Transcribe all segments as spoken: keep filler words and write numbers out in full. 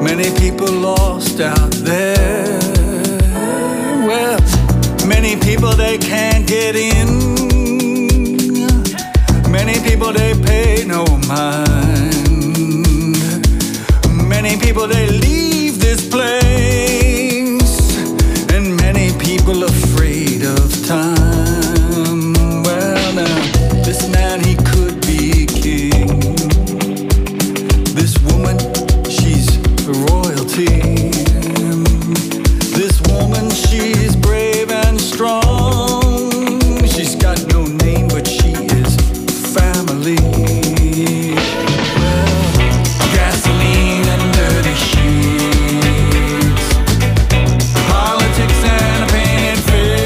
Many people lost out there. Well, many people they can't get in. Many people they pay no mind. Many people they leave this place, and many people afraid of time. Well, now this man he could be king. This woman, she's royalty. This woman, she's brave and strong. She's got no name, but she is family. Well, gasoline and dirty sheets, politics and a painted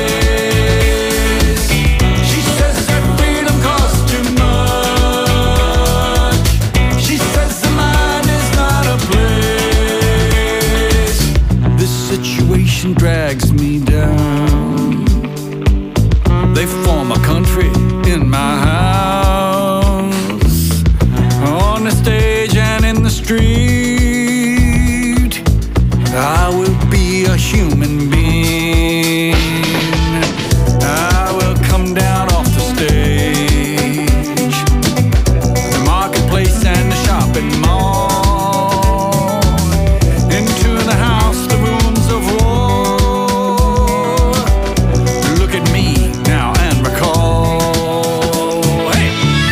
face. She says that freedom costs too much. She says the mind is not a place. This situation drags me down. They form a country in my house, on the stage and in the street. I will be a human being. I will come down off the stage, the marketplace and the shopping mall, into the house, the rooms of war. Look at me now and recall. Hey!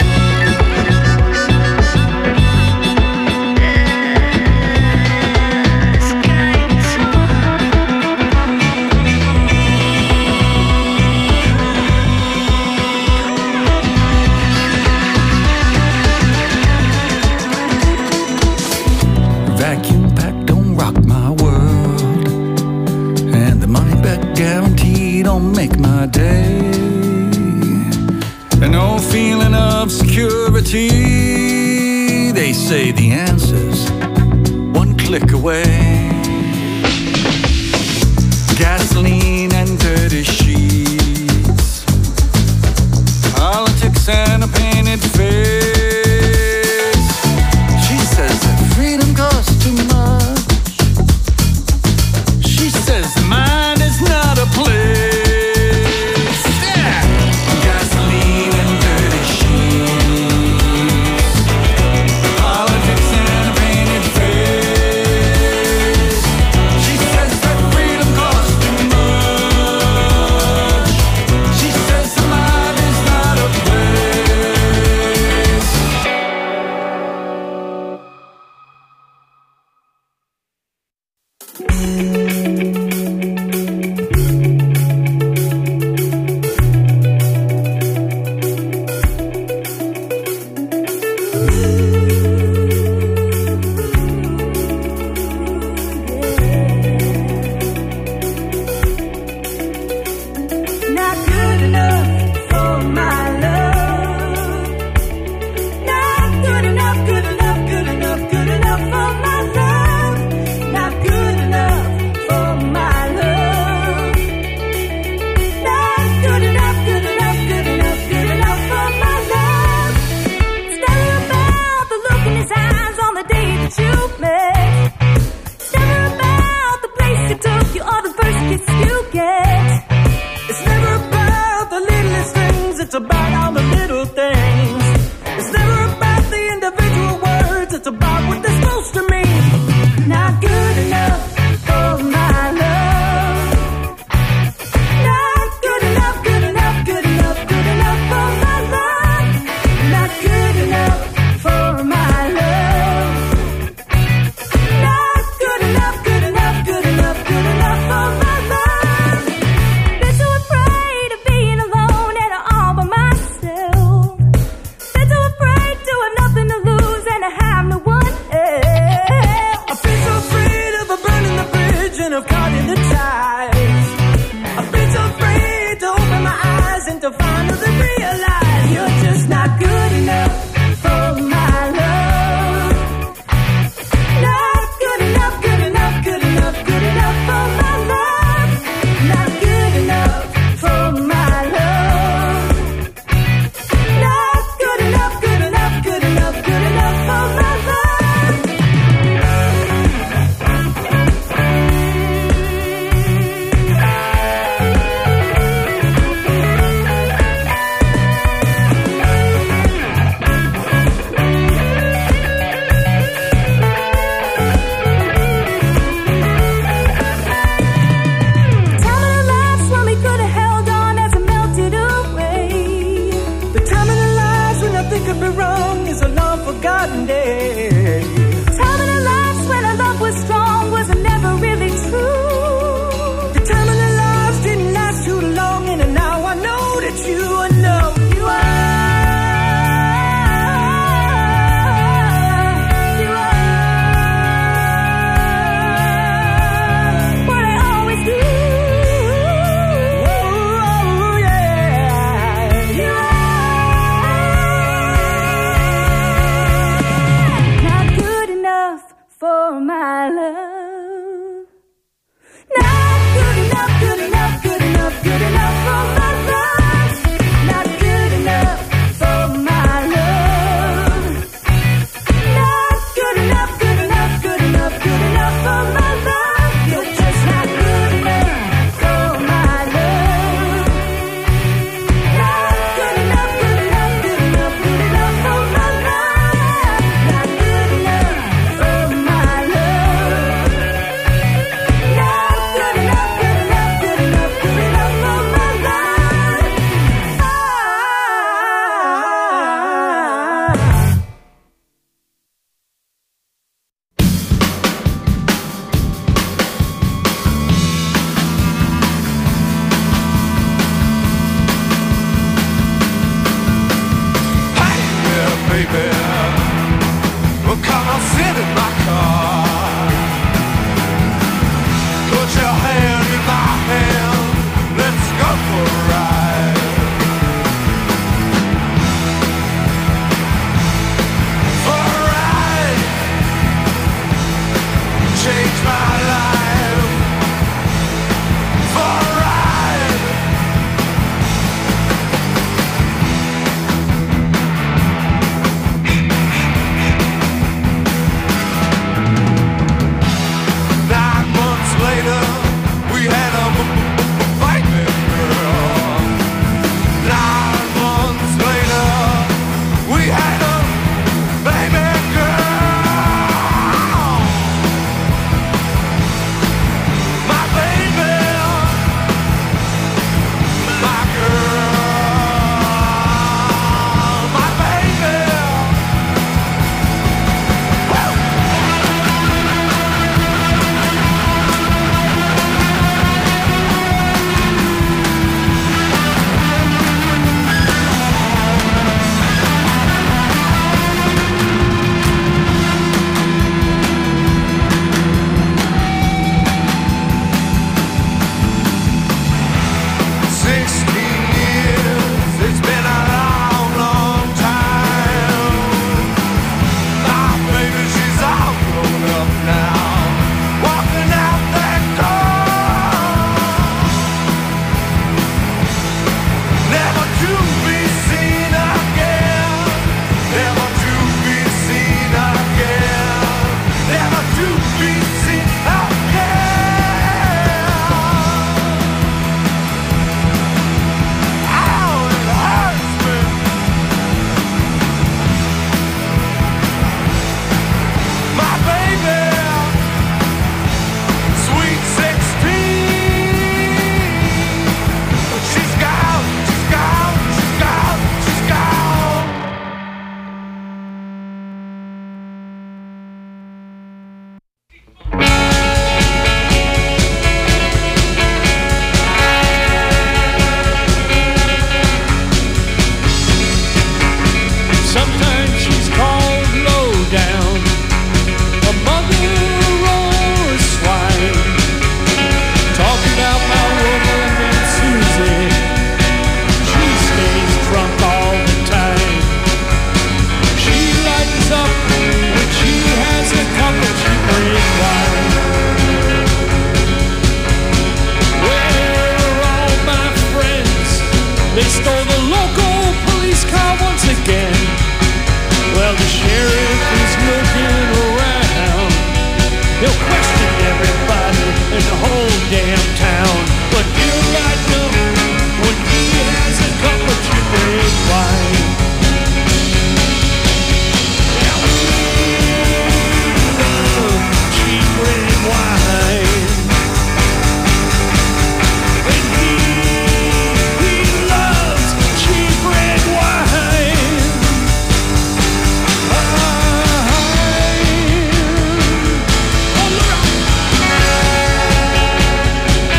Vacuum pack don't rock my world, and the money back guarantee don't make my day. And no feeling of security. They say the answer's one click away. Gasoline and dirty sheets, politics and a painted face. She says that freedom costs too much. She says the mind is not a place. Yeah. Gasoline and dirty sheets, politics and a painted face. She says that freedom costs too much. She says the mind is not a place. Not good enough for my love. Not good enough, good enough, good enough, good enough for my love. Not good enough for my love. Not good enough, good enough, good enough, good enough for my love. Not good enough for my love. Not good enough, good enough, good enough, good enough for my love. You're just not good enough for my love. Not good enough, good enough, good enough, good enough for my love. Not good enough for my love. Not good enough, good enough, good enough, good enough for my love. Hey there, baby. Well, come on, sit in my car. Put your hand in my hand. Let's go for a ride. For a ride. Change my life. For a ride. Nine months later, we had a b- b- b- fight, baby girl. Nine months later, we had a baby girl. My baby, my girl, my baby. Woo! Sixteen years, it's been a long, long time. My baby, she's all grown up now, walking out that door, never to be seen again, never to be seen again, never to be seen again. Ow, it hurts me. My baby, sweet sixteen. She's gone, she's gone, she's gone, she's gone. Sometimes she's called low down, a mother or a swine. Talk about my woman named Susie. She stays drunk all the time. She lightens up when she has a cup of cheap red wine. Where are all my friends? They stole the local police car once again. Well, the sheriff is looking around. He'll question everybody in the whole damn town. But he'll light up when he has a cup of cheap red wine. Love cheap red wine. And he, he loves cheap red wine. Oh, look out.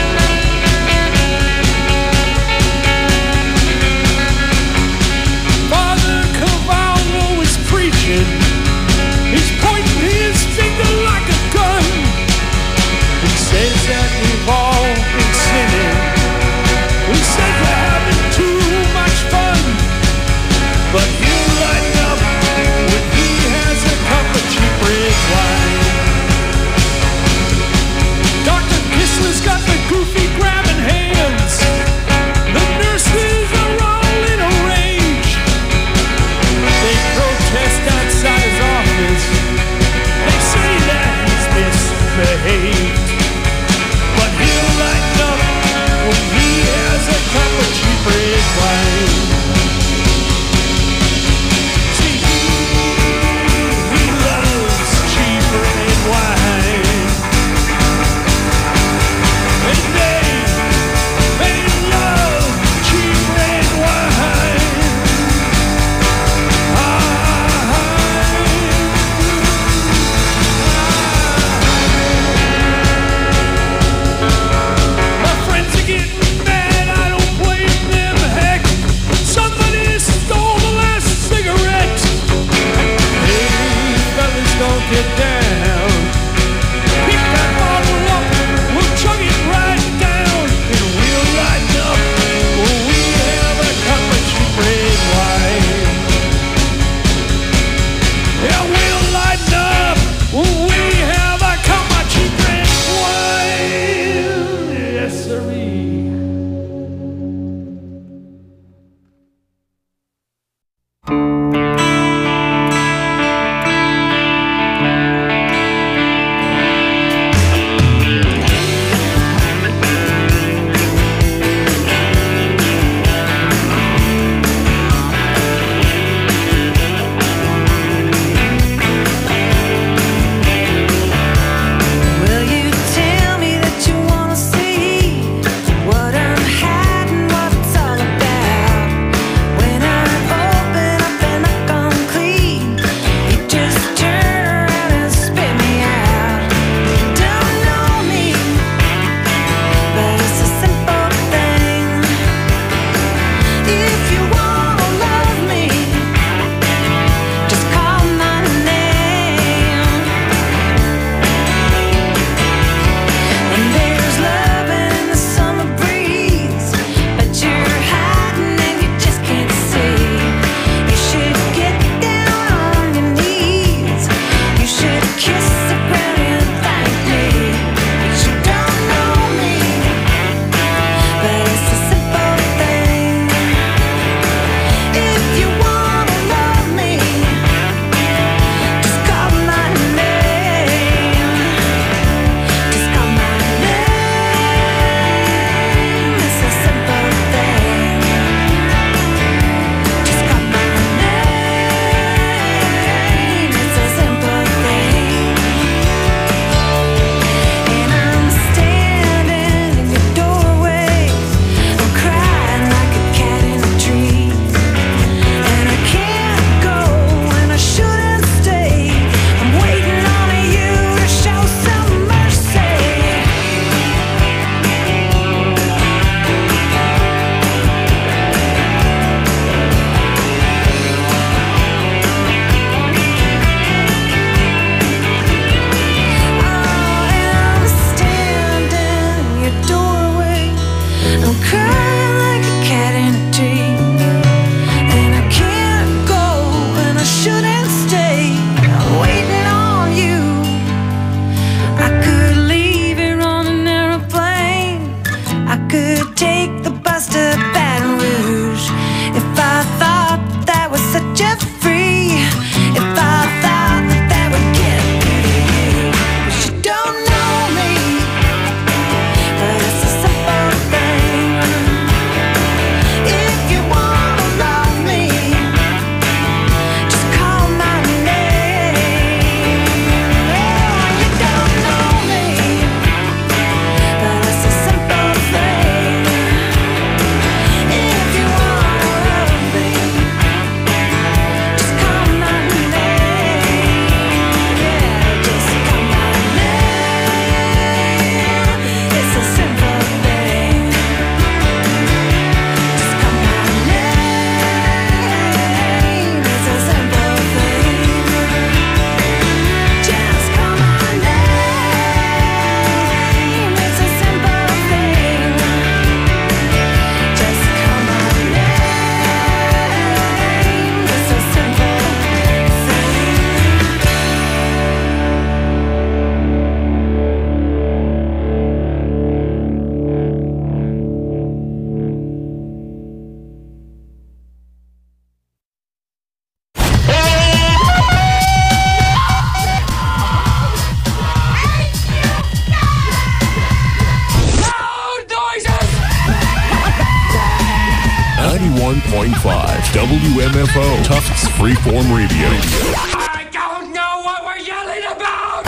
point five W M F O Tufts Freeform Radio. I don't know what we're yelling about!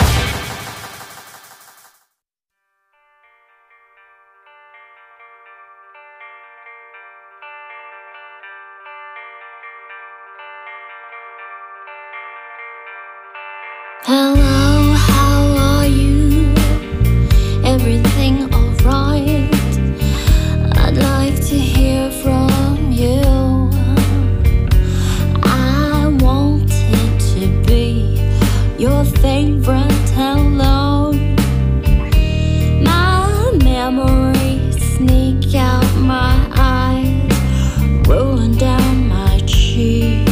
Hello, how are you? Everything alright? I'd like to hear from you. I wanted to be your favorite hello. My memories sneak out my eyes, rolling down my cheeks.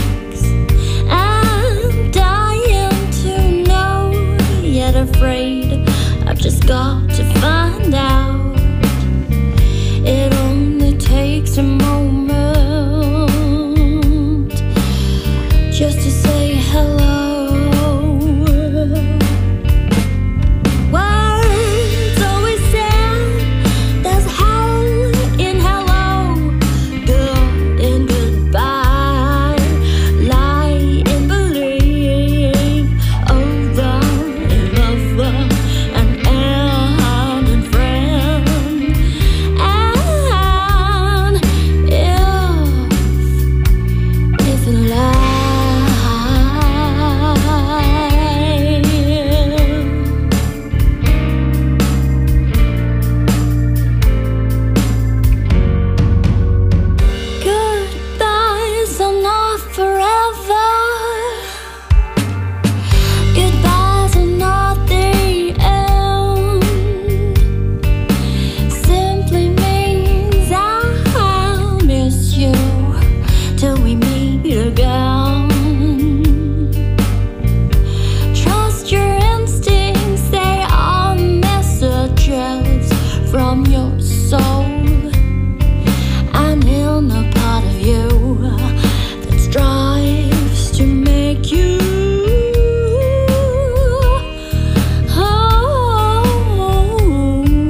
Afraid I've just got to find out. It only takes a moment just to say hello. Words always sound there's hell in hello, good in goodbye, lie in believe, over and and and friend. And if if in goodbyes are not forever. Goodbyes are not the end. Simply means I'll miss you till we meet again. Trust your instincts, they are messages from your soul. And in a part of you that strives to make you whole.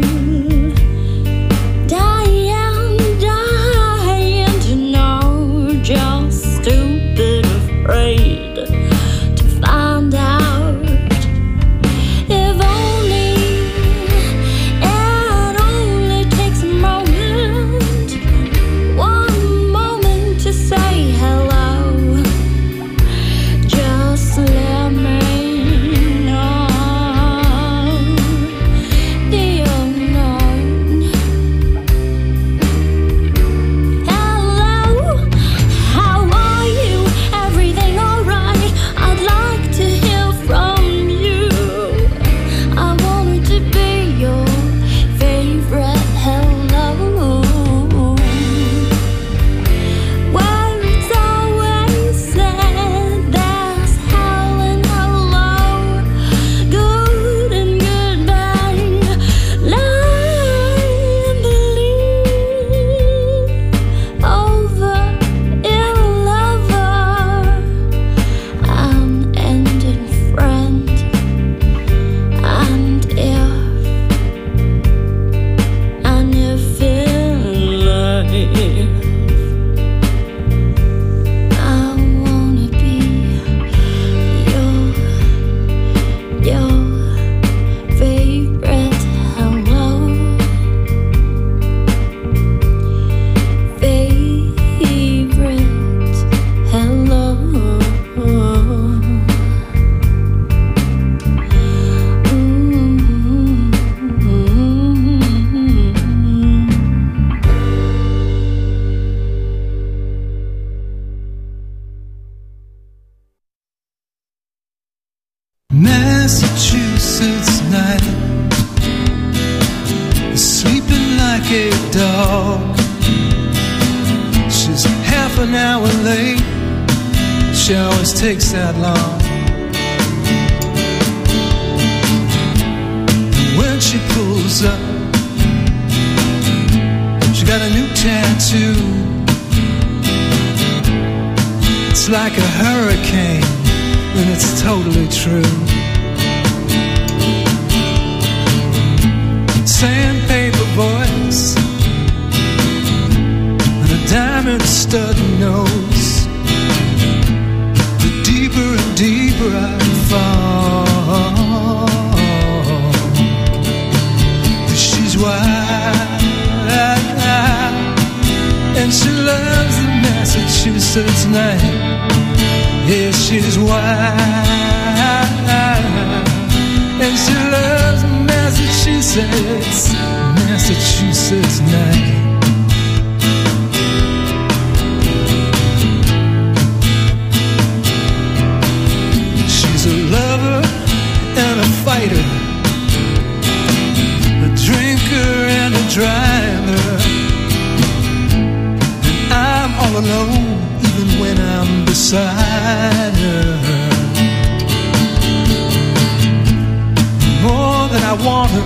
Dying, dying to know, just stupid afraid to find out. If only, it only takes a moment, one moment to say hello. Just let me know the unknown. Hello, how are you? Everything alright? I'd like to hear from you. I wanted to be your favorite hello. Words always said there's hell in hello, good and goodbye, lie and believe, over in lover, and end in friend. And if and if in life I wanna be your your favorite hello, favorite hello. Massachusetts night, sleeping like a dog. She's half an hour late, she always takes that long. When she pulls up, she got a new tattoo. It's like a hurricane, and it's totally true. Sandpaper voice and a diamond stud night. Yeah, she's wild, and she loves Massachusetts, Massachusetts night. She's a lover and a fighter, a drinker and a driver, and I'm all alone even when I'm beside her. More than I want her,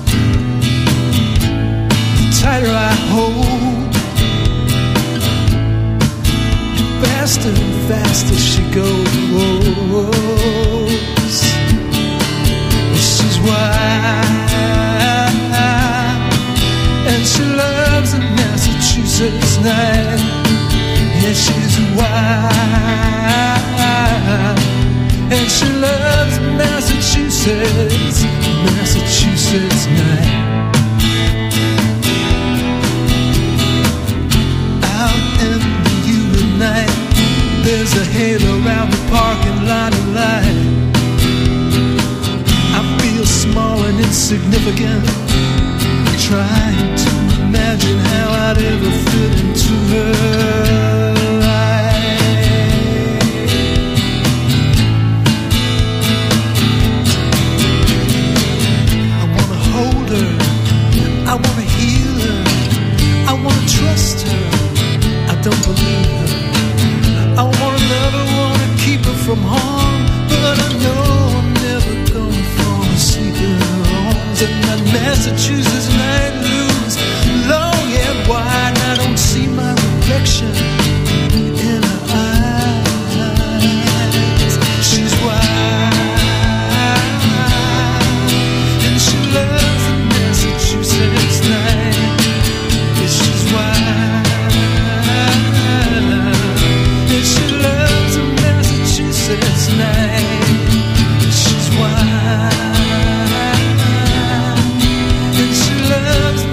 the tighter I hold, faster and faster she goes. She's wild, and she loves a Massachusetts night. Yeah, she's wild, and she loves Massachusetts, Massachusetts night. Out in the U at night, there's a halo around the parking lot of light. I feel small and insignificant, trying to imagine how I'd ever fit into her. I wanna heal her, I wanna trust her, I don't believe her. I wanna love her, wanna keep her from harm, but I know I'm never gonna fall asleep in her arms. And that Massachusetts night looms long and wide, and I don't see my reflection in her eyes. She's wild, and she loves the Massachusetts night. Yeah, she's wild, and she loves a Massachusetts night. She's wild, and she loves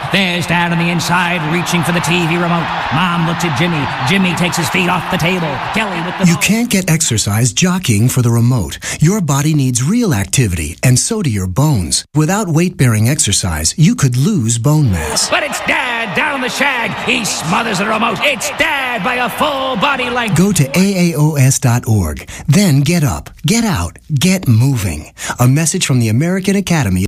There's Dad on the inside, reaching for the T V remote. Mom looks at Jimmy. Jimmy takes his feet off the table. Kelly with the... You can't get exercise jockeying for the remote. Your body needs real activity, and so do your bones. Without weight-bearing exercise, you could lose bone mass. But it's Dad down on the shag. He smothers the remote. It's Dad by a full body length. Go to A A O S dot org. Then get up, get out, get moving. A message from the American Academy.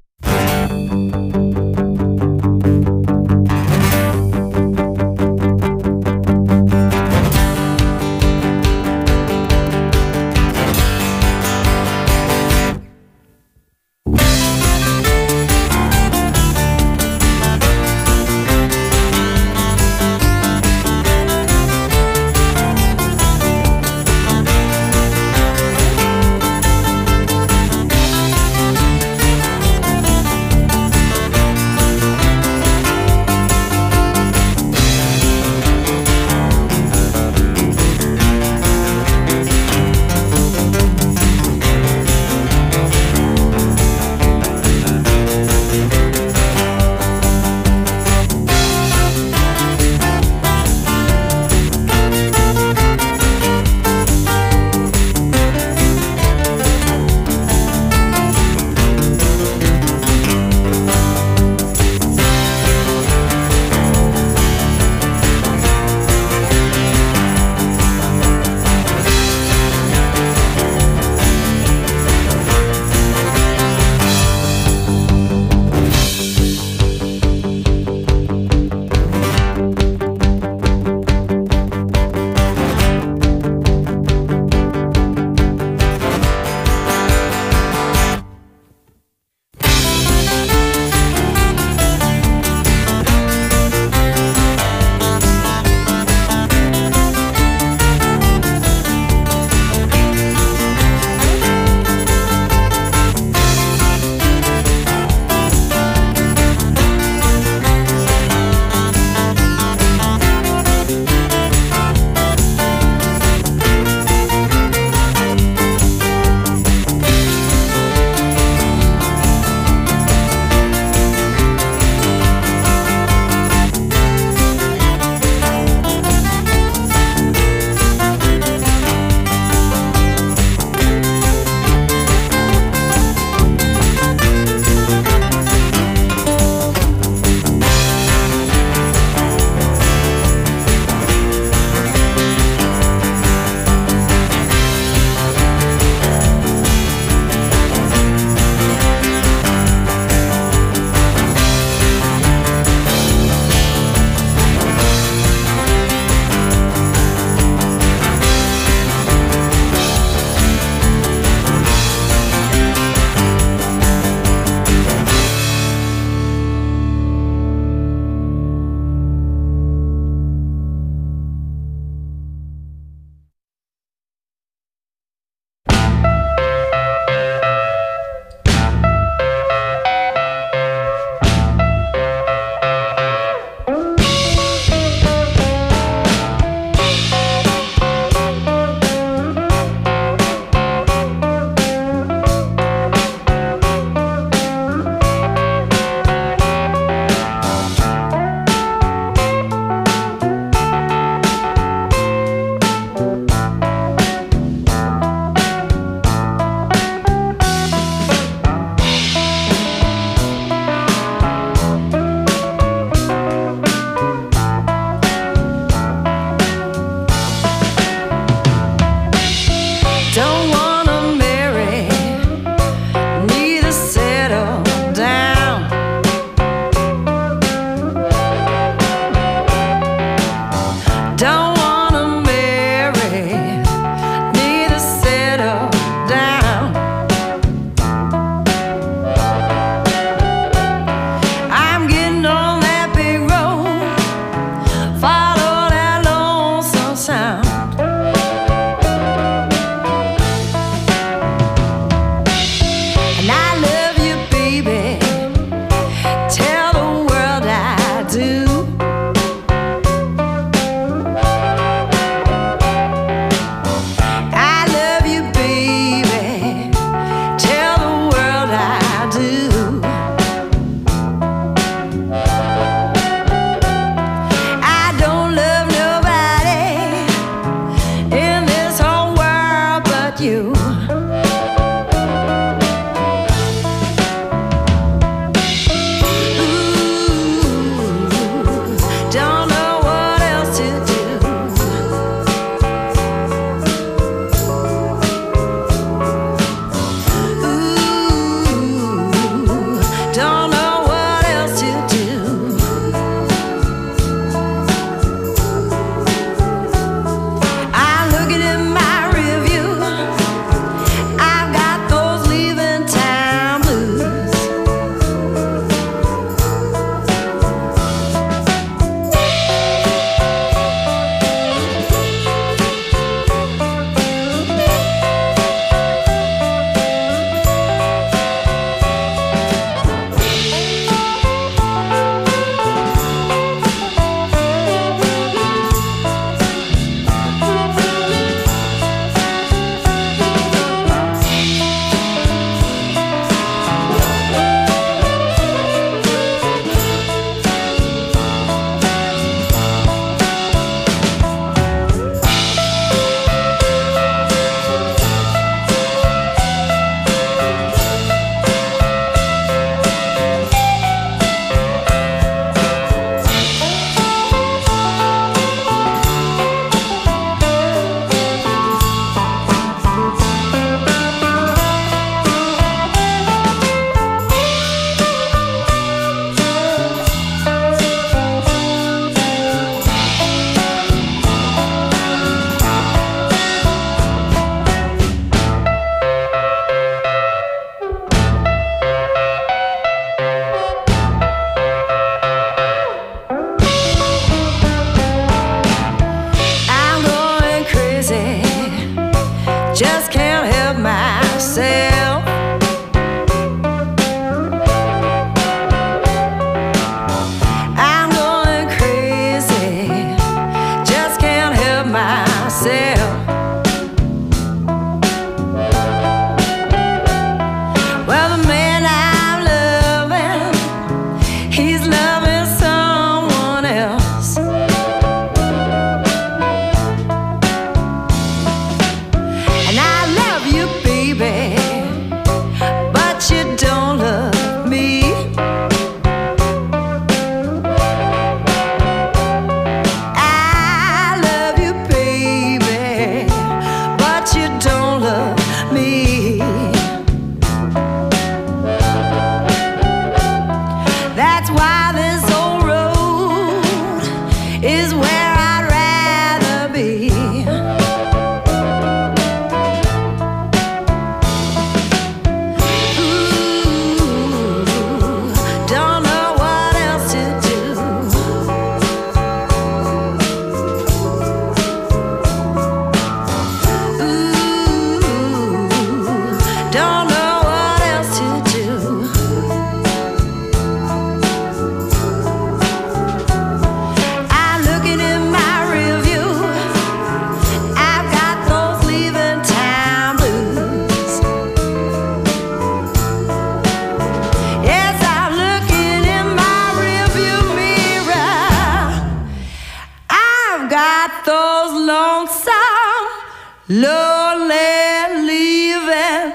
got those lonesome, lonely, leaving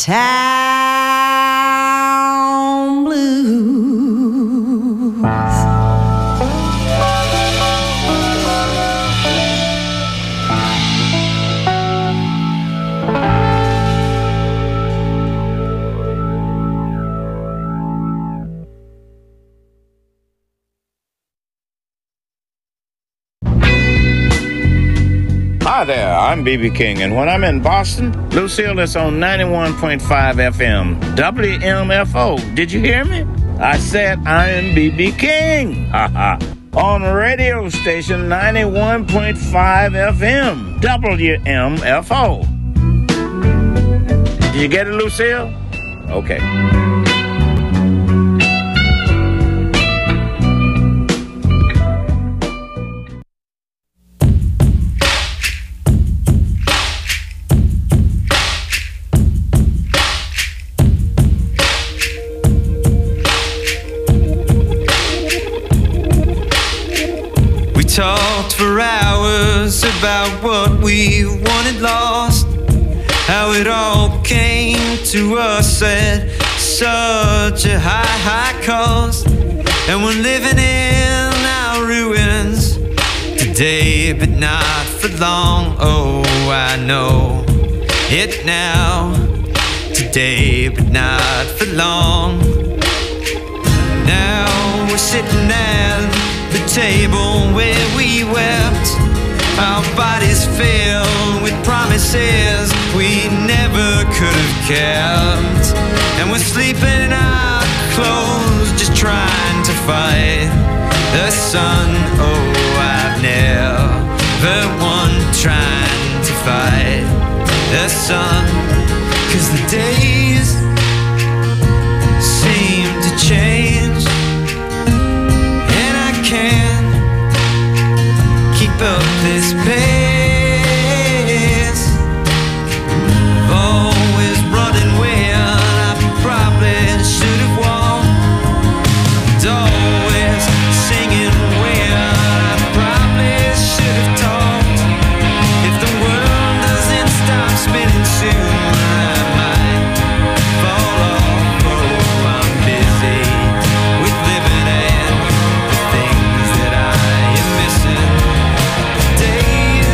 town blues. Hi there, I'm B B King, and when I'm in Boston, Lucille is on ninety-one point five F M, W M F O. Did you hear me? I said I am B B King. Haha. On radio station ninety-one point five F M, W M F O. Did you get it, Lucille? Okay. Talked for hours about what we wanted lost, how it all came to us at such a high, high cost. And we're living in our ruins today, but not for long. Oh, I know it now, today, but not for long. Now we're sitting at the table where we wept, our bodies filled with promises we never could have kept. And we're sleeping in our clothes, just trying to fight the sun. Oh, I've never won trying to fight the sun, 'cause the days seem to change, can't keep up this pace. Always running when I probably should have walked. Always singing when I probably should have talked. If the world doesn't stop spinning soon, I might fall off. Oh, I'm busy with living and days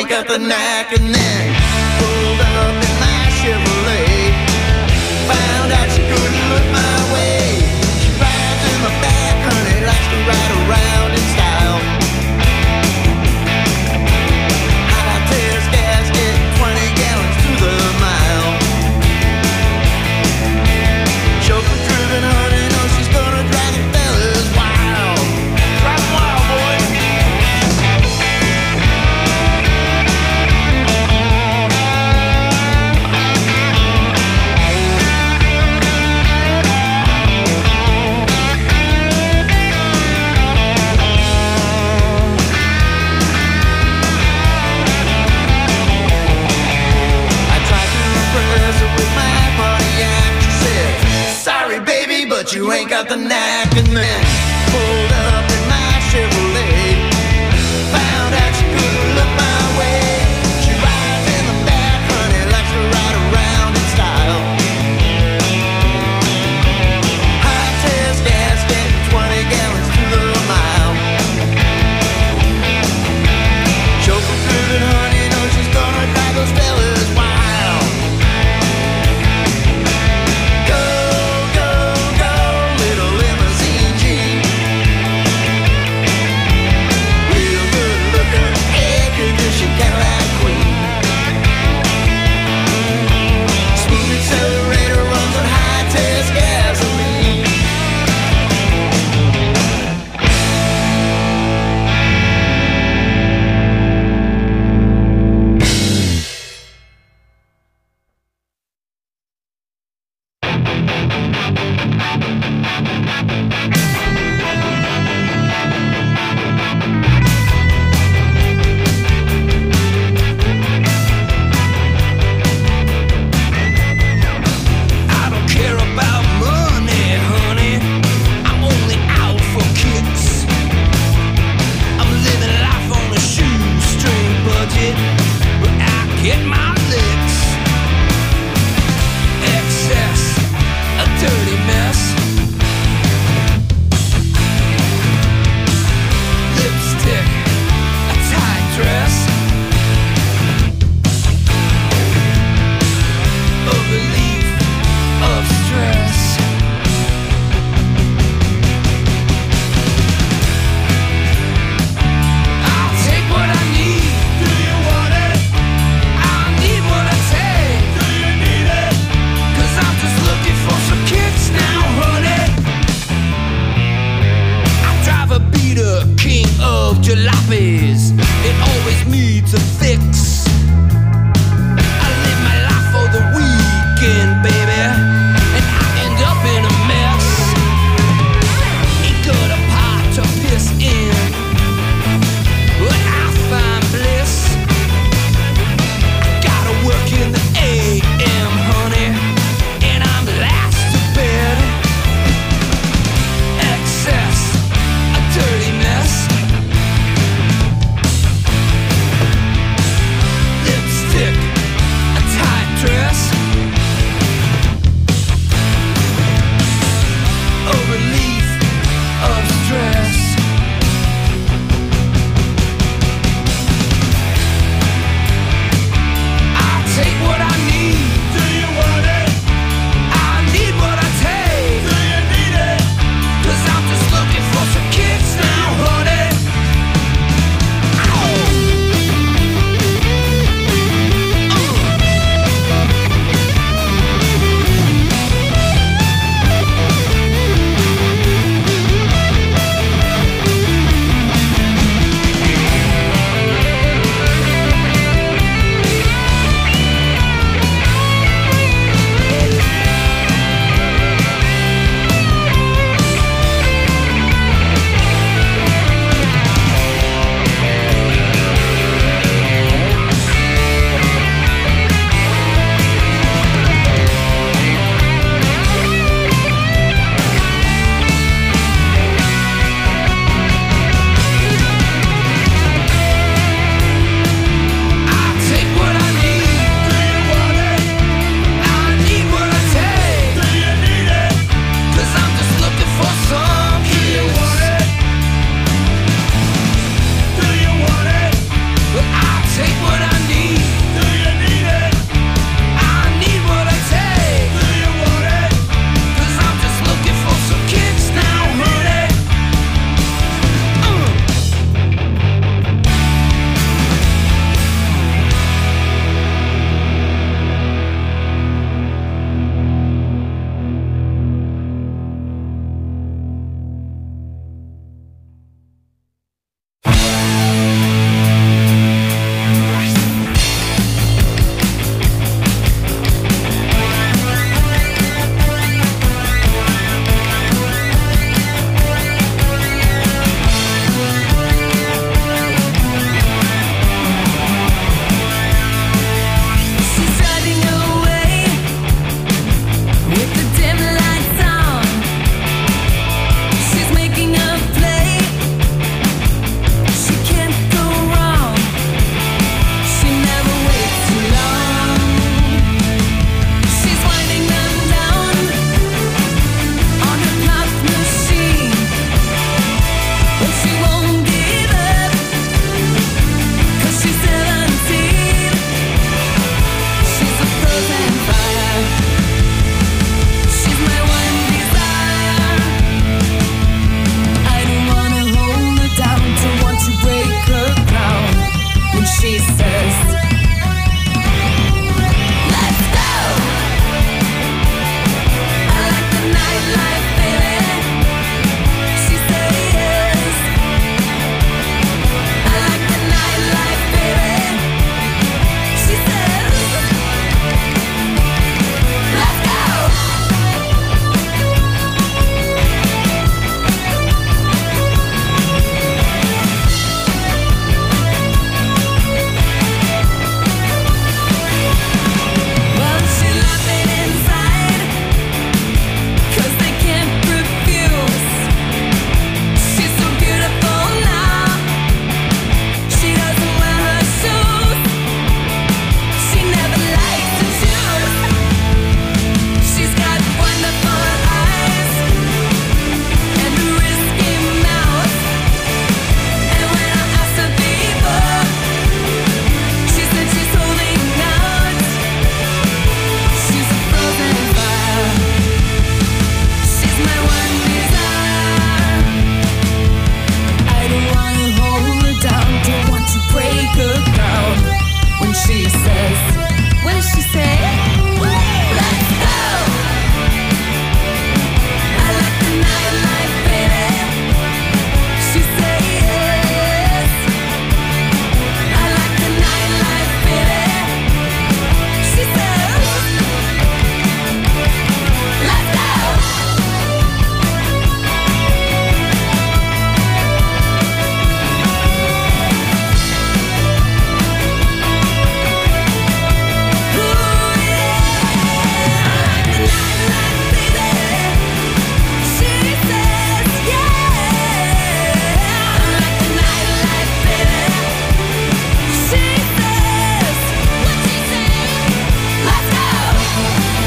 ain't got the knack. And then pulled up in my Chevrolet, found out she couldn't look my way. She rides in the back, honey, likes to ride around in style. High test gasket, twenty gallons to the mile. Chauffeur driven, honey, knows she's gonna drive the fellas wild. Drive 'em wild, boy. But you ain't got the knack. And then pulled up in my Chevrolet, found out she couldn't look my way. She rides in the back, honey, likes to ride around in style. High test gasket, twenty gallons to the mile. Chauffeur driven, honey, knows she's gonna drive those fellas wild.